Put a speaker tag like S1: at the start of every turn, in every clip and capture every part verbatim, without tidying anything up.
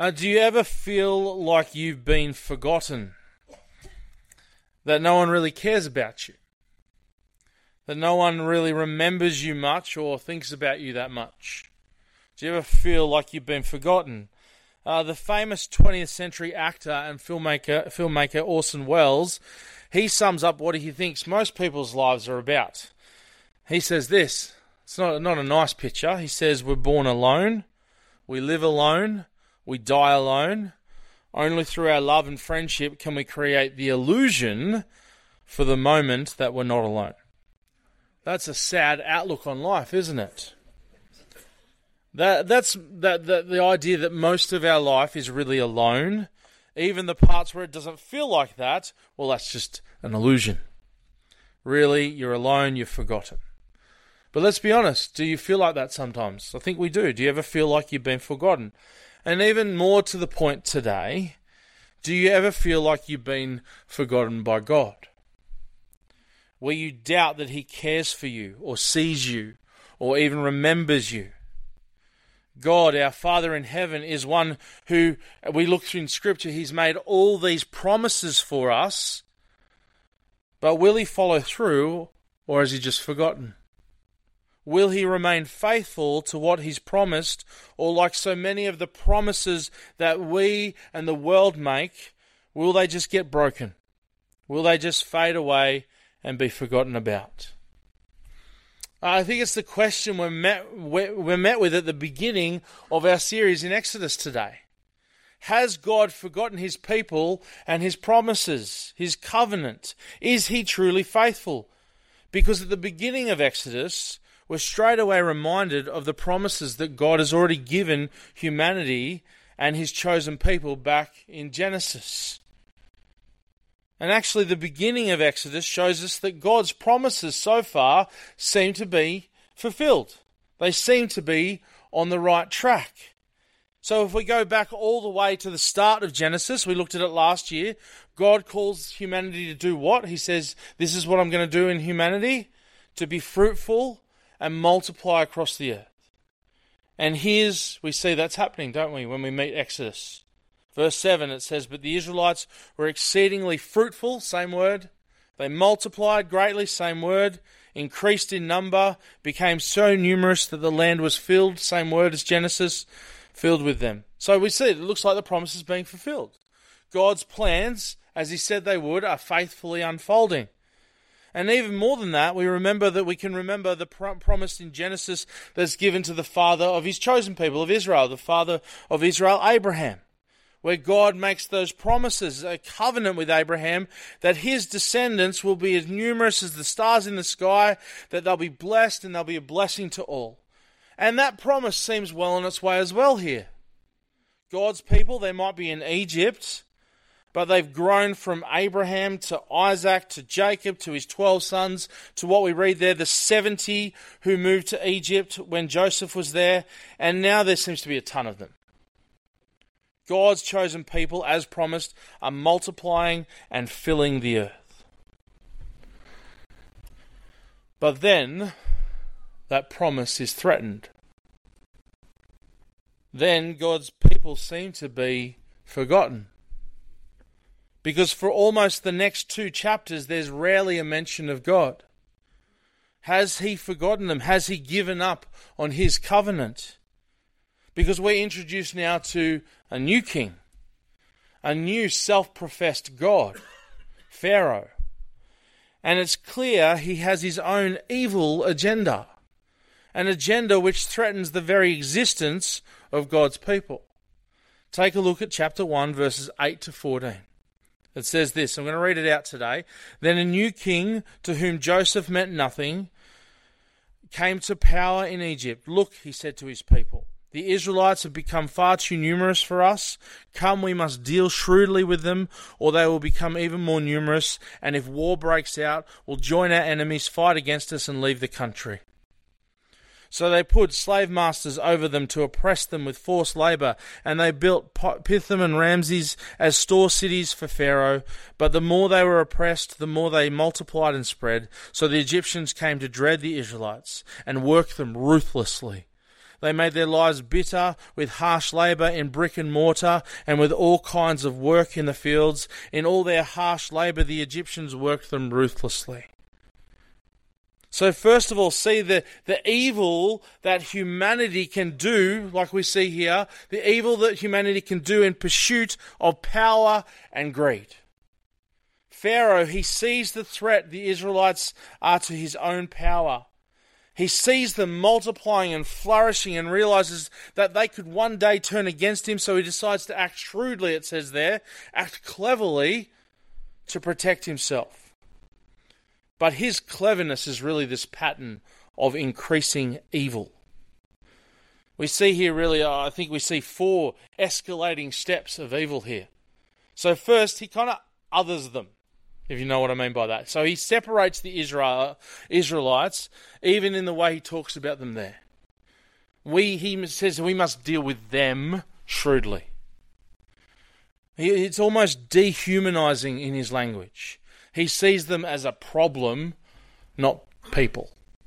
S1: Uh, do you ever feel like you've been forgotten? That no one really cares about you? That no one really remembers you much or thinks about you that much? Do you ever feel like you've been forgotten? Uh, the famous twentieth century actor and filmmaker, filmmaker Orson Welles, he sums up what he thinks most people's lives are about. He says this, it's not, not a nice picture. He says, we're born alone, we live alone, we die alone. Only through our love and friendship can we create the illusion for the moment that we're not alone. That's a sad outlook on life, isn't it? That that's that, that the idea that most of our life is really alone. Even the parts where it doesn't feel like that, well, that's just an illusion. Really, you're alone, you're forgotten. But let's be honest, do you feel like that sometimes? I think we do. Do you ever feel like you've been forgotten? And even more to the point today, do you ever feel like you've been forgotten by God? Where you doubt that He cares for you or sees you or even remembers you? God, our Father in heaven, is one who, we look through in Scripture, He's made all these promises for us, but will He follow through or has He just forgotten? Will He remain faithful to what He's promised, or like so many of the promises that we and the world make, will they just get broken? Will they just fade away and be forgotten about? I think it's the question we're met, we're met with at the beginning of our series in Exodus today. Has God forgotten His people and His promises, His covenant? Is He truly faithful? Because at the beginning of Exodus, we're straight away reminded of the promises that God has already given humanity and His chosen people back in Genesis. And actually the beginning of Exodus shows us that God's promises so far seem to be fulfilled. They seem to be on the right track. So if we go back all the way to the start of Genesis, we looked at it last year, God calls humanity to do what? He says, this is what I'm going to do in humanity, to be fruitful and multiply across the earth. And here's, we see that's happening, don't we, when we meet Exodus. Verse seven, it says, but the Israelites were exceedingly fruitful, same word. They multiplied greatly, same word. Increased in number, became so numerous that the land was filled, same word as Genesis, filled with them. So we see it, it looks like the promise is being fulfilled. God's plans, as He said they would, are faithfully unfolding. And even more than that, we remember that we can remember the promise in Genesis that's given to the father of His chosen people of Israel, the father of Israel, Abraham, where God makes those promises, a covenant with Abraham, that his descendants will be as numerous as the stars in the sky, that they'll be blessed and they'll be a blessing to all. And that promise seems well on its way as well here. God's people, they might be in Egypt, but they've grown from Abraham to Isaac to Jacob to his twelve sons to what we read there, the seventy who moved to Egypt when Joseph was there, and now there seems to be a ton of them. God's chosen people, as promised, are multiplying and filling the earth. But then, that promise is threatened. Then God's people seem to be forgotten. Because for almost the next two chapters, there's rarely a mention of God. Has He forgotten them? Has He given up on His covenant? Because we're introduced now to a new king, a new self-professed God, Pharaoh. And it's clear he has his own evil agenda, an agenda which threatens the very existence of God's people. Take a look at chapter one, verses eight to fourteen. It says this, I'm going to read it out today. Then a new king, to whom Joseph meant nothing, came to power in Egypt. Look, he said to his people, the Israelites have become far too numerous for us. Come, we must deal shrewdly with them, or they will become even more numerous, and if war breaks out, we'll join our enemies, fight against us, and leave the country. So they put slave masters over them to oppress them with forced labour, and they built Pithom and Ramses as store cities for Pharaoh. But the more they were oppressed, the more they multiplied and spread. So the Egyptians came to dread the Israelites and worked them ruthlessly. They made their lives bitter with harsh labour in brick and mortar and with all kinds of work in the fields. In all their harsh labour, the Egyptians worked them ruthlessly. So first of all, see the, the evil that humanity can do, like we see here, the evil that humanity can do in pursuit of power and greed. Pharaoh, he sees the threat the Israelites are to his own power. He sees them multiplying and flourishing and realizes that they could one day turn against him, so he decides to act shrewdly, it says there, act cleverly to protect himself. But his cleverness is really this pattern of increasing evil. We see here really, uh, I think we see four escalating steps of evil here. So first, he kind of others them, if you know what I mean by that. So he separates the Israel, Israelites, even in the way he talks about them there. We, he says we must deal with them shrewdly. It's almost dehumanizing in his language. He sees them as a problem, not people.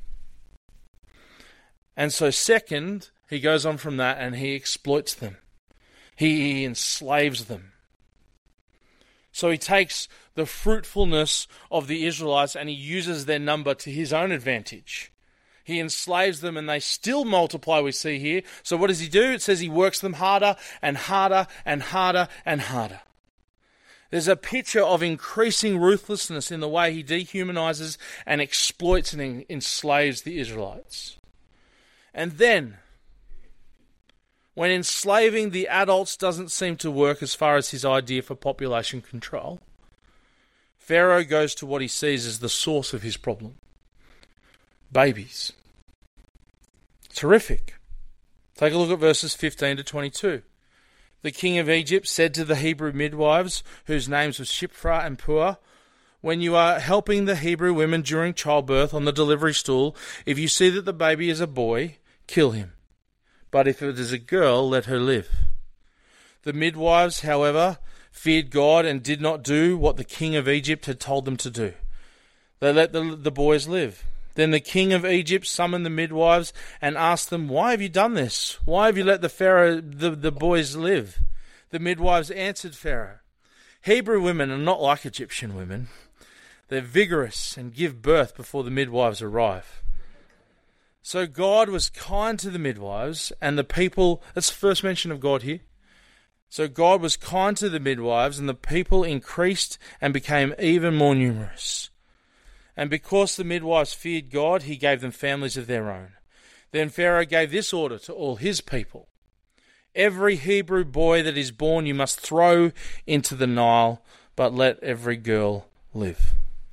S1: And so second, he goes on from that and he exploits them. He, he enslaves them. So he takes the fruitfulness of the Israelites and he uses their number to his own advantage. He enslaves them and they still multiply, we see here. So what does he do? It says he works them harder and harder and harder and harder. There's a picture of increasing ruthlessness in the way he dehumanizes and exploits and enslaves the Israelites. And then, when enslaving the adults doesn't seem to work as far as his idea for population control, Pharaoh goes to what he sees as the source of his problem. Babies. Terrific. Take a look at verses fifteen to twenty-two. The king of Egypt said to the Hebrew midwives, whose names were Shiphrah and Puah, when you are helping the Hebrew women during childbirth on the delivery stool, if you see that the baby is a boy, kill him. But if it is a girl, let her live. The midwives, however, feared God and did not do what the king of Egypt had told them to do. They let the, the boys live. Then the king of Egypt summoned the midwives and asked them, "Why have you done this? Why have you let the Pharaoh the, the boys live?" The midwives answered Pharaoh, "Hebrew women are not like Egyptian women. They're vigorous and give birth before the midwives arrive." So God was kind to the midwives and the people. That's the first mention of God here. So God was kind to the midwives and the people increased and became even more numerous. And because the midwives feared God, he gave them families of their own. Then Pharaoh gave this order to all his people: "Every Hebrew boy that is born you must throw into the Nile, but let every girl live."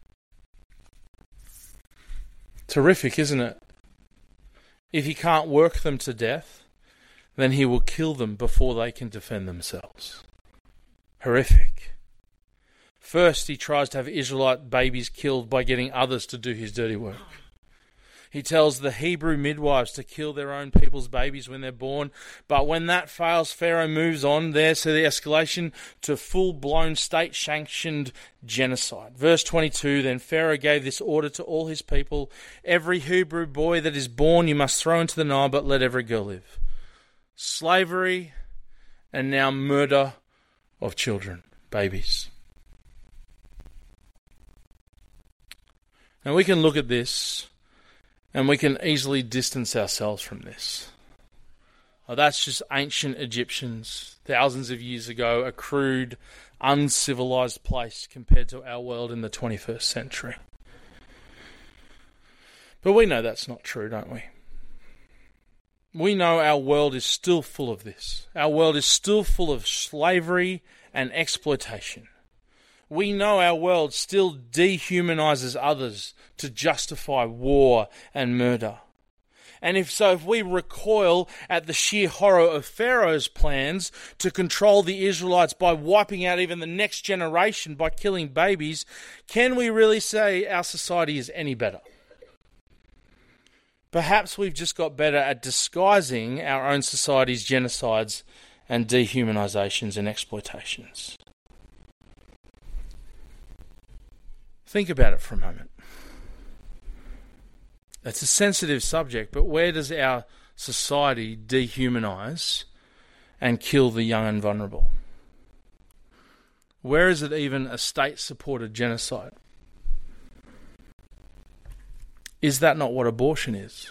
S1: Terrific, isn't it? If he can't work them to death, then he will kill them before they can defend themselves. Horrific. First, he tries to have Israelite babies killed by getting others to do his dirty work. He tells the Hebrew midwives to kill their own people's babies when they're born. But when that fails, Pharaoh moves on there, so the escalation to full-blown state-sanctioned genocide. Verse twenty-two, then Pharaoh gave this order to all his people: "Every Hebrew boy that is born you must throw into the Nile, but let every girl live." Slavery and now murder of children, babies. Now we can look at this and we can easily distance ourselves from this. Oh, that's just ancient Egyptians, thousands of years ago, a crude, uncivilized place compared to our world in the twenty-first century. But we know that's not true, don't we? We know our world is still full of this. Our world is still full of slavery and exploitation. We know our world still dehumanizes others to justify war and murder. And if so, if we recoil at the sheer horror of Pharaoh's plans to control the Israelites by wiping out even the next generation by killing babies, can we really say our society is any better? Perhaps we've just got better at disguising our own society's genocides and dehumanizations and exploitations. Think about it for a moment. It's a sensitive subject, but where does our society dehumanize and kill the young and vulnerable? Where is it even a state-supported genocide? Is that not what abortion is?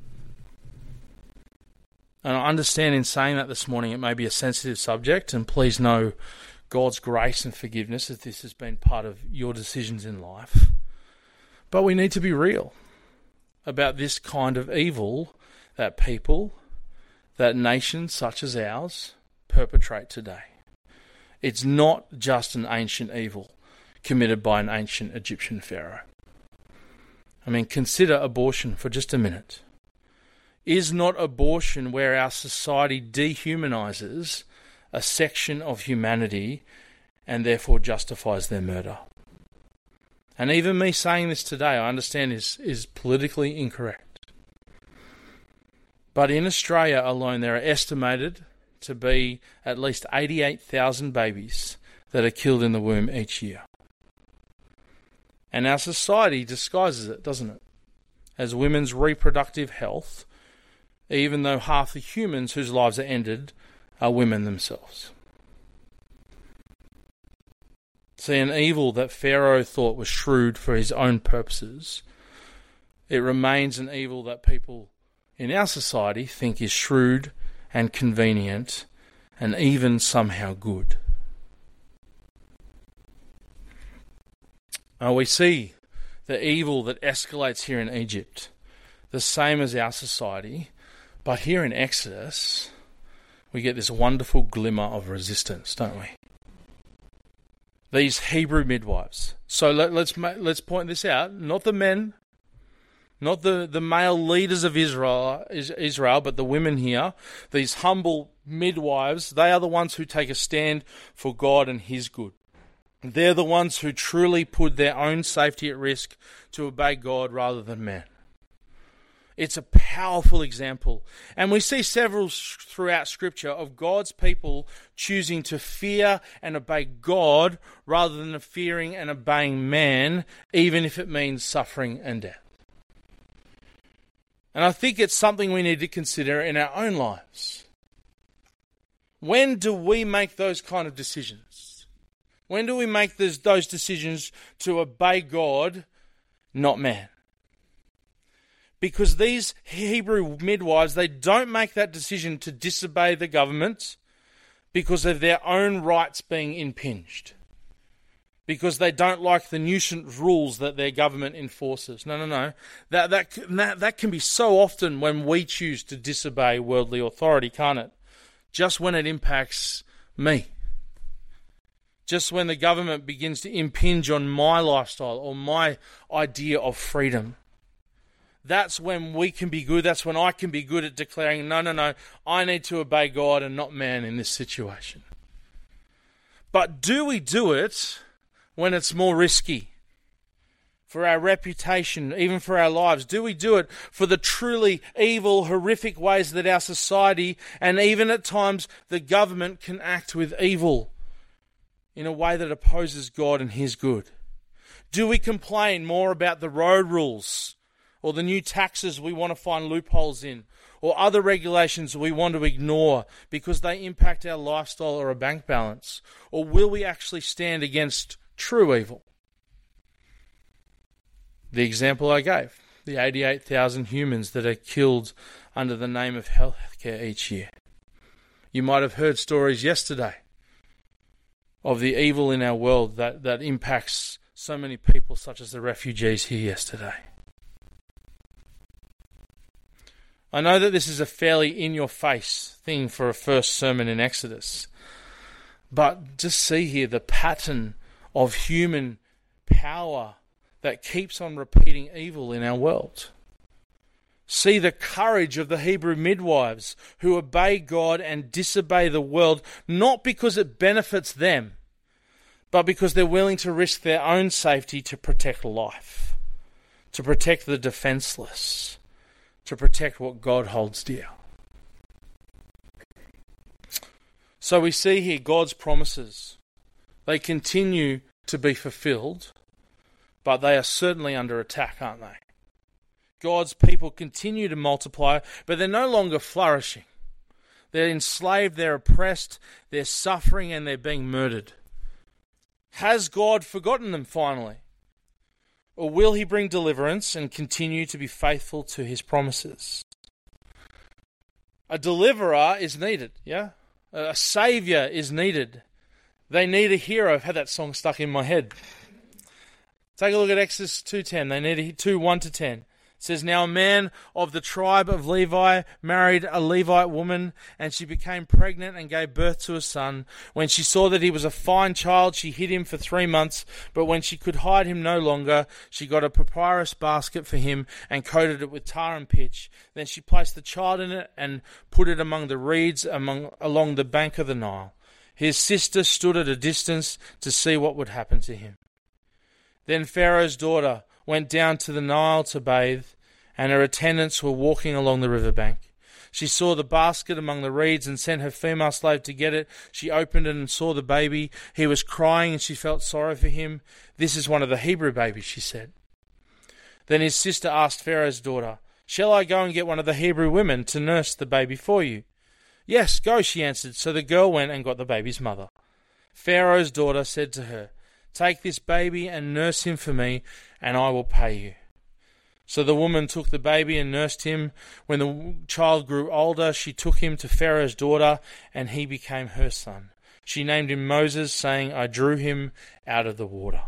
S1: And I understand in saying that this morning it may be a sensitive subject, and please know God's grace and forgiveness as this has been part of your decisions in life. But we need to be real about this kind of evil that people, that nations such as ours, perpetrate today. It's not just an ancient evil committed by an ancient Egyptian pharaoh. I mean, consider abortion for just a minute. Is not abortion where our society dehumanizes a section of humanity and therefore justifies their murder? And even me saying this today, I understand is, is politically incorrect. But in Australia alone, there are estimated to be at least eighty-eight thousand babies that are killed in the womb each year. And our society disguises it, doesn't it, as women's reproductive health, even though half the humans whose lives are ended are women themselves. See, an evil that Pharaoh thought was shrewd for his own purposes, it remains an evil that people in our society think is shrewd and convenient and even somehow good. Now we see the evil that escalates here in Egypt, the same as our society, but here in Exodus, we get this wonderful glimmer of resistance, don't we? These Hebrew midwives. So let, let's let's point this out. Not the men, not the, the male leaders of Israel, Israel, but the women here. These humble midwives, they are the ones who take a stand for God and His good. They're the ones who truly put their own safety at risk to obey God rather than man. It's a powerful example. And we see several throughout Scripture of God's people choosing to fear and obey God rather than fearing and obeying man, even if it means suffering and death. And I think it's something we need to consider in our own lives. When do we make those kind of decisions? When do we make those, those decisions to obey God, not man? Because these Hebrew midwives, they don't make that decision to disobey the government because of their own rights being impinged. Because they don't like the nuisance rules that their government enforces. No, no, no. That, that, that, that can be so often when we choose to disobey worldly authority, can't it? Just when it impacts me. Just when the government begins to impinge on my lifestyle or my idea of freedom. That's when we can be good. That's when I can be good at declaring, no, no, no, I need to obey God and not man in this situation. But do we do it when it's more risky? For our reputation, even for our lives? Do we do it for the truly evil, horrific ways that our society and even at times the government can act with evil in a way that opposes God and His good? Do we complain more about the road rules or the new taxes we want to find loopholes in, or other regulations we want to ignore because they impact our lifestyle or a bank balance? Or will we actually stand against true evil? The example I gave, the eighty-eight thousand humans that are killed under the name of healthcare each year. You might have heard stories yesterday of the evil in our world that, that impacts so many people, such as the refugees here yesterday. I know that this is a fairly in-your-face thing for a first sermon in Exodus, but just see here the pattern of human power that keeps on repeating evil in our world. See the courage of the Hebrew midwives who obey God and disobey the world, not because it benefits them, but because they're willing to risk their own safety to protect life, to protect the defenseless, to protect what God holds dear. So we see here God's promises. They continue to be fulfilled, but they are certainly under attack, aren't they? God's people continue to multiply, but they're no longer flourishing. They're enslaved, they're oppressed, they're suffering, and they're being murdered. Has God forgotten them finally? Or will he bring deliverance and continue to be faithful to his promises? A deliverer is needed, yeah? A saviour is needed. They need a hero. I've had that song stuck in my head. Take a look at Exodus two ten. They need a two one to ten. It says, "Now a man of the tribe of Levi married a Levite woman, and she became pregnant and gave birth to a son. When she saw that he was a fine child, she hid him for three months. But when she could hide him no longer, she got a papyrus basket for him and coated it with tar and pitch. Then she placed the child in it and put it among the reeds among, along the bank of the Nile. His sister stood at a distance to see what would happen to him. Then Pharaoh's daughter went down to the Nile to bathe, and her attendants were walking along the riverbank. She saw the basket among the reeds and sent her female slave to get it. She opened it and saw the baby. He was crying, and she felt sorry for him. 'This is one of the Hebrew babies,' she said. Then his sister asked Pharaoh's daughter, 'Shall I go and get one of the Hebrew women to nurse the baby for you?' 'Yes, go,' she answered. So the girl went and got the baby's mother. Pharaoh's daughter said to her, 'Take this baby and nurse him for me, and I will pay you.' So the woman took the baby and nursed him. When the child grew older, she took him to Pharaoh's daughter, and he became her son. She named him Moses, saying, 'I drew him out of the water.'"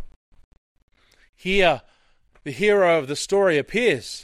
S1: Here, the hero of the story appears.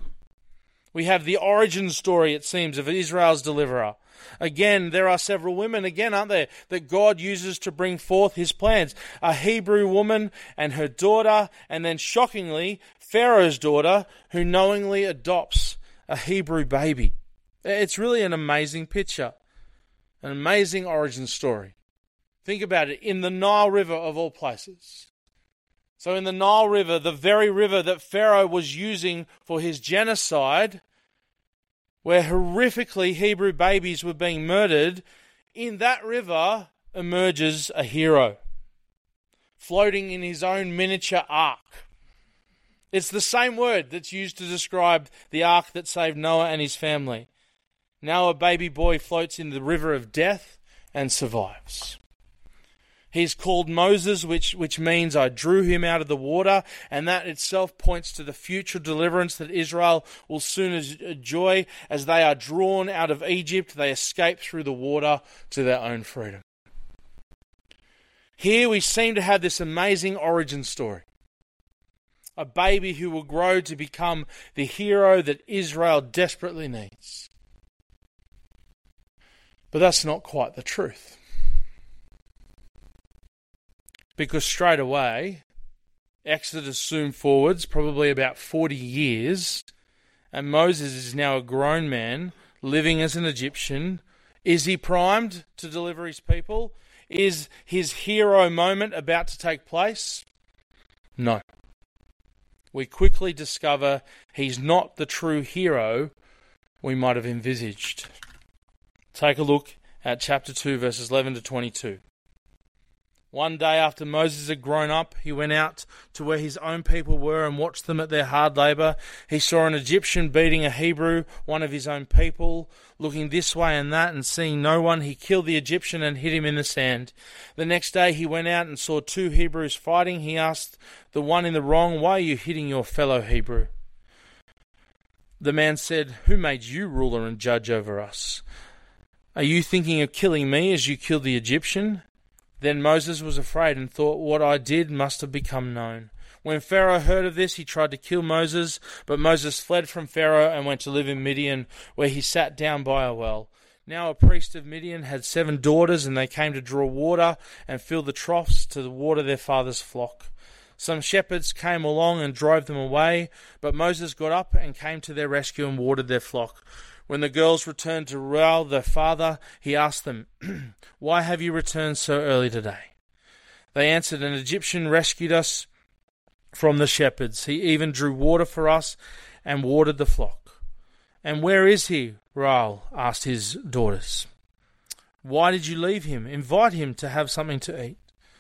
S1: We have the origin story, it seems, of Israel's deliverer. Again, there are several women, again, aren't there, that God uses to bring forth his plans. A Hebrew woman and her daughter, and then shockingly, Pharaoh's daughter, who knowingly adopts a Hebrew baby. It's really an amazing picture, an amazing origin story. Think about it, in the Nile River of all places. So in the Nile River, the very river that Pharaoh was using for his genocide, where horrifically Hebrew babies were being murdered, in that river emerges a hero, floating in his own miniature ark. It's the same word that's used to describe the ark that saved Noah and his family. Now a baby boy floats in the river of death and survives. He's called Moses, which, which means I drew him out of the water, and that itself points to the future deliverance that Israel will soon enjoy. As they are drawn out of Egypt, they escape through the water to their own freedom. Here we seem to have this amazing origin story. A baby who will grow to become the hero that Israel desperately needs. But that's not quite the truth. Because straight away, Exodus soon forwards, probably about forty years, and Moses is now a grown man, living as an Egyptian. Is he primed to deliver his people? Is his hero moment about to take place? No. We quickly discover he's not the true hero we might have envisaged. Take a look at chapter two, verses eleven to twenty-two. One day after Moses had grown up, he went out to where his own people were and watched them at their hard labor. He saw an Egyptian beating a Hebrew, one of his own people. Looking this way and that and seeing no one, he killed the Egyptian and hid him in the sand. The next day he went out and saw two Hebrews fighting. He asked the one in the wrong, "Why are you hitting your fellow Hebrew?" The man said, "Who made you ruler and judge over us? Are you thinking of killing me as you killed the Egyptian?" Then Moses was afraid and thought, "What I did must have become known." When Pharaoh heard of this, he tried to kill Moses, but Moses fled from Pharaoh and went to live in Midian, where he sat down by a well. Now a priest of Midian had seven daughters, and they came to draw water and fill the troughs to water their father's flock. Some shepherds came along and drove them away, but Moses got up and came to their rescue and watered their flock. When the girls returned to Reuel, their father, he asked them, "Why have you returned so early today?" They answered, "An Egyptian rescued us from the shepherds. He even drew water for us and watered the flock." "And where is he?" Reuel asked his daughters. "Why did you leave him? Invite him to have something to eat."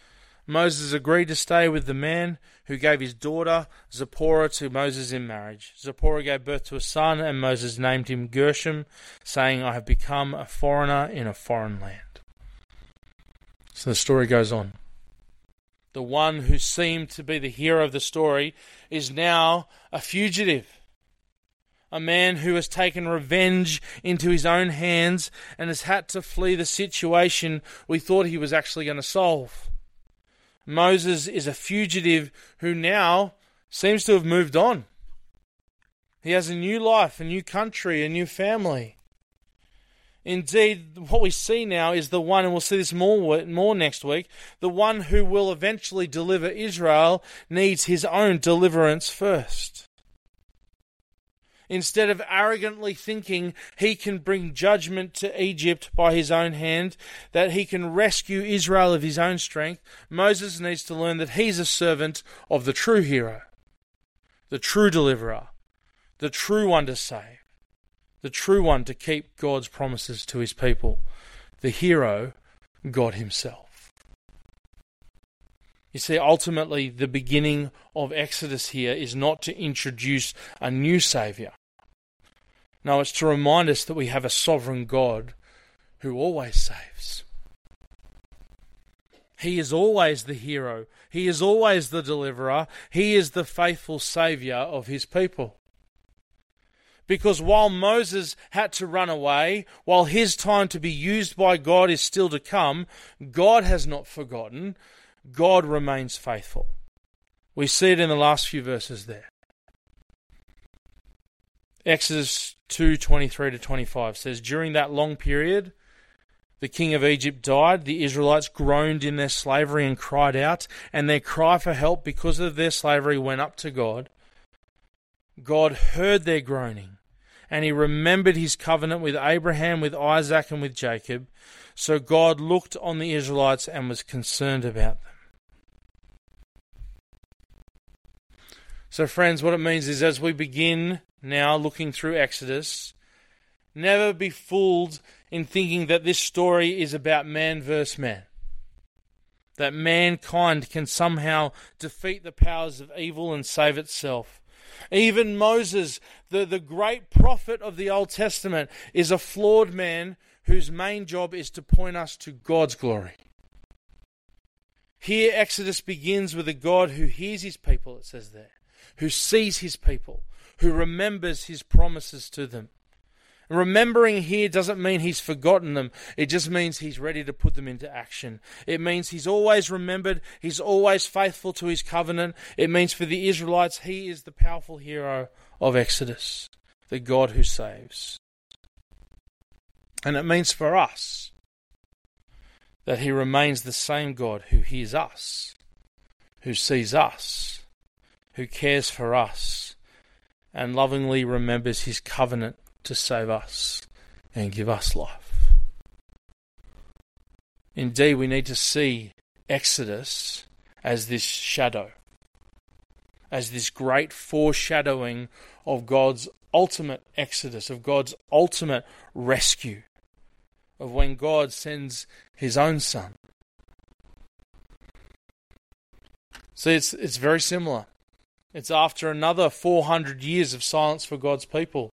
S1: Moses agreed to stay with the man who gave his daughter Zipporah to Moses in marriage. Zipporah gave birth to a son, and Moses named him Gershom, saying, I have become a foreigner in a foreign land. So the story goes on. The one who seemed to be the hero of the story is now a fugitive. A man who has taken revenge into his own hands and has had to flee the situation we thought he was actually going to solve. Moses is a fugitive who now seems to have moved on. He has a new life, a new country, a new family. Indeed, what we see now is the one, and we'll see this more, more next week, the one who will eventually deliver Israel needs his own deliverance first. Instead of arrogantly thinking he can bring judgment to Egypt by his own hand, that he can rescue Israel of his own strength, Moses needs to learn that he's a servant of the true hero, the true deliverer, the true one to save, the true one to keep God's promises to his people, the hero, God himself. You see, ultimately, the beginning of Exodus here is not to introduce a new Saviour. No, it's to remind us that we have a sovereign God who always saves. He is always the hero. He is always the deliverer. He is the faithful Saviour of his people. Because while Moses had to run away, while his time to be used by God is still to come, God has not forgotten. God remains faithful. We see it in the last few verses there. Exodus two twenty-three to twenty-five says, during that long period, the king of Egypt died. The Israelites groaned in their slavery and cried out, and their cry for help because of their slavery went up to God. God heard their groaning, and he remembered his covenant with Abraham, with Isaac, and with Jacob. So God looked on the Israelites and was concerned about them. So friends, what it means is as we begin now looking through Exodus, never be fooled in thinking that this story is about man versus man. That mankind can somehow defeat the powers of evil and save itself. Even Moses, the, the great prophet of the Old Testament, is a flawed man whose main job is to point us to God's glory. Here Exodus begins with a God who hears his people, it says there, who sees his people, who remembers his promises to them. Remembering here doesn't mean he's forgotten them. It just means he's ready to put them into action. It means he's always remembered. He's always faithful to his covenant. It means for the Israelites, he is the powerful hero of Exodus, the God who saves. And it means for us that he remains the same God who hears us, who sees us, who cares for us, and lovingly remembers his covenant to save us and give us life. Indeed, we need to see Exodus as this shadow, as this great foreshadowing of God's ultimate exodus, of God's ultimate rescue, of when God sends his own Son. See, it's, it's very similar. It's after another four hundred years of silence for God's people.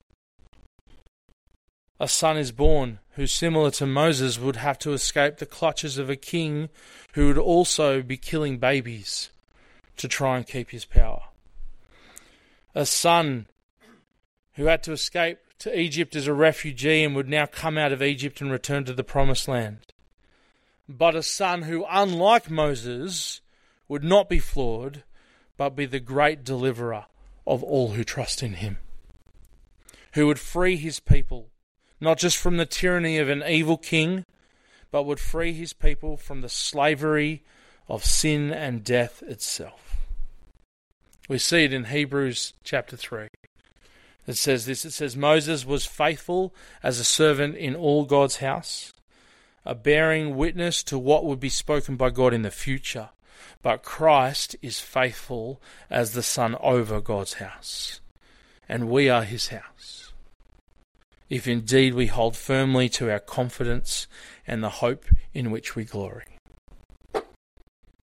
S1: A son is born who, similar to Moses, would have to escape the clutches of a king who would also be killing babies to try and keep his power. A son who had to escape to Egypt as a refugee and would now come out of Egypt and return to the promised land. But a son who, unlike Moses, would not be flawed, but be the great deliverer of all who trust in him. Who would free his people, not just from the tyranny of an evil king, but would free his people from the slavery of sin and death itself. We see it in Hebrews chapter three. It says this, it says, Moses was faithful as a servant in all God's house, a bearing witness to what would be spoken by God in the future. But Christ is faithful as the Son over God's house, and we are his house, if indeed we hold firmly to our confidence and the hope in which we glory.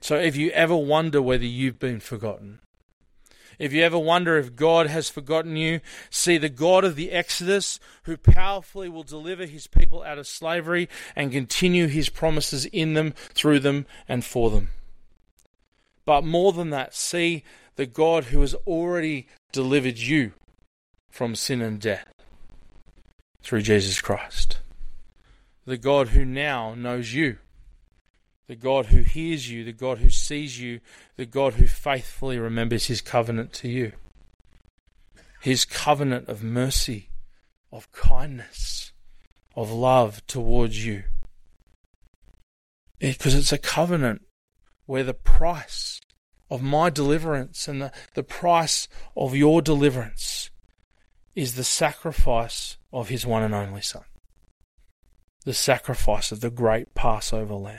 S1: So if you ever wonder whether you've been forgotten, if you ever wonder if God has forgotten you, see the God of the Exodus, who powerfully will deliver his people out of slavery and continue his promises in them, through them, and for them. But more than that, see the God who has already delivered you from sin and death through Jesus Christ. The God who now knows you. The God who hears you, the God who sees you, the God who faithfully remembers his covenant to you. His covenant of mercy, of kindness, of love towards you. Because it's a covenant where the price of my deliverance and the, the price of your deliverance is the sacrifice of his one and only Son. The sacrifice of the great Passover lamb.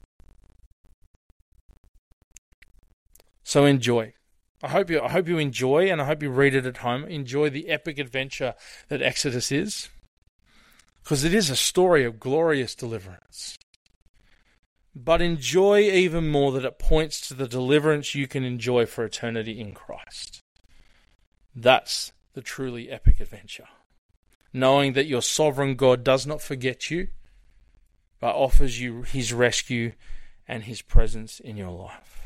S1: So enjoy. I hope you I hope you enjoy, and I hope you read it at home. Enjoy the epic adventure that Exodus is, because it is a story of glorious deliverance. But enjoy even more that it points to the deliverance you can enjoy for eternity in Christ. That's the truly epic adventure. Knowing that your sovereign God does not forget you, but offers you his rescue and his presence in your life.